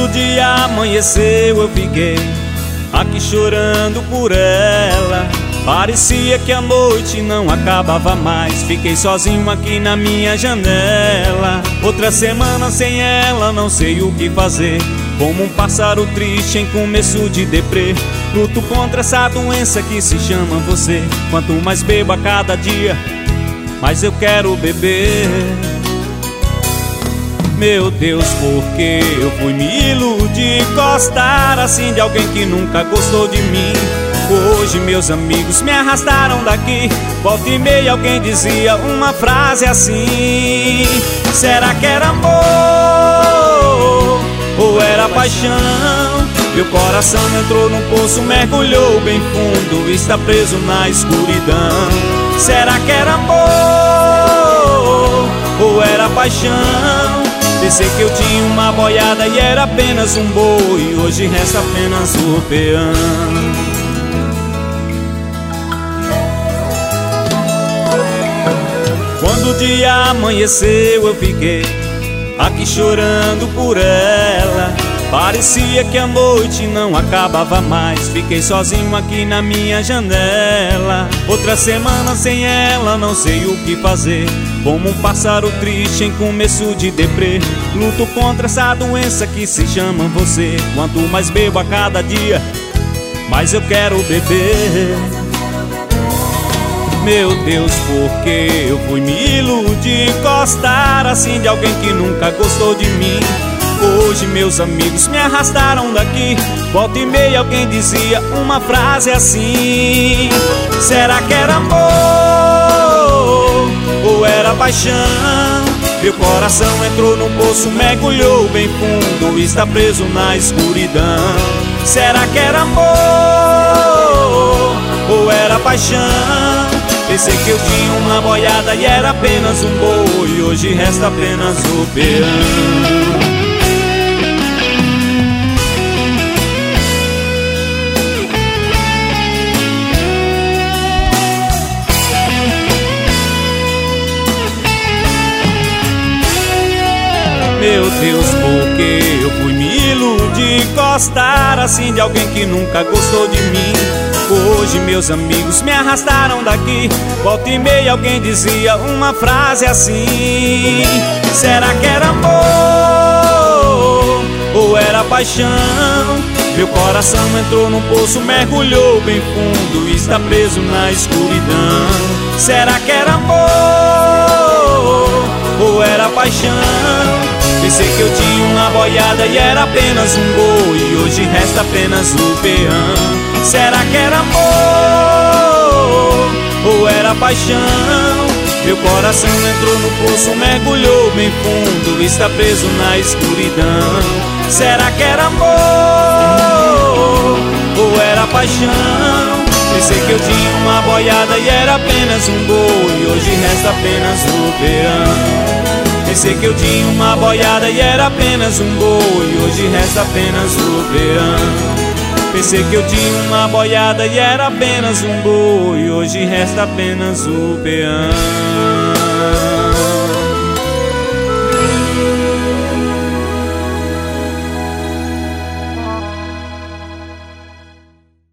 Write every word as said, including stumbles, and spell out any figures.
dia amanheceu eu fiquei aqui chorando por ela. Parecia que a noite não acabava mais. Fiquei sozinho aqui na minha janela. Outra semana sem ela, não sei o que fazer. Como um pássaro triste em começo de deprê. Luto contra essa doença que se chama você. Quanto mais bebo a cada dia, mais eu quero beber. Meu Deus, por que eu fui me iludir? Gostar assim de alguém que nunca gostou de mim. Hoje meus amigos me arrastaram daqui. Volta e meia alguém dizia uma frase assim: será que era amor ou era paixão? Meu coração entrou num poço, mergulhou bem fundo, está preso na escuridão. Será que era amor ou era paixão? Pensei que eu tinha uma boiada e era apenas um boi. Hoje resta apenas o peão. Quando o dia amanheceu eu fiquei aqui chorando por ela. Parecia que a noite não acabava mais. Fiquei sozinho aqui na minha janela. Outra semana sem ela, não sei o que fazer. Como um pássaro triste em começo de deprê. Luto contra essa doença que se chama você. Quanto mais bebo a cada dia, mais eu quero beber. Meu Deus, por que eu fui me iludir? Gostar assim de alguém que nunca gostou de mim. Hoje meus amigos me arrastaram daqui. Volta e meia alguém dizia uma frase assim: será que era amor ou era paixão? Meu coração entrou num poço, mergulhou bem fundo, está preso na escuridão. Será que era amor ou era paixão? Pensei que eu tinha uma boiada e era apenas um boi. Hoje resta apenas o peão. Meu Deus, por que eu fui me iludir? Gostar assim de alguém que nunca gostou de mim. Hoje meus amigos me arrastaram daqui. Volta e meia alguém dizia uma frase assim: será que era amor ou era paixão? Meu coração entrou num poço, mergulhou bem fundo, está preso na escuridão. Será que era amor ou era paixão? Pensei que eu tinha uma boiada e era apenas um boi. Hoje resta apenas o peão. Será que era amor ou era paixão? Meu coração entrou no poço, mergulhou bem fundo, está preso na escuridão. Será que era amor ou era paixão? Pensei que eu tinha uma boiada e era apenas um boi. Hoje resta apenas o peão. Pensei que eu tinha uma boiada e era apenas um boi. Hoje resta apenas o peão. Pensei que eu tinha uma boiada e era apenas um boi. Hoje resta apenas o peão.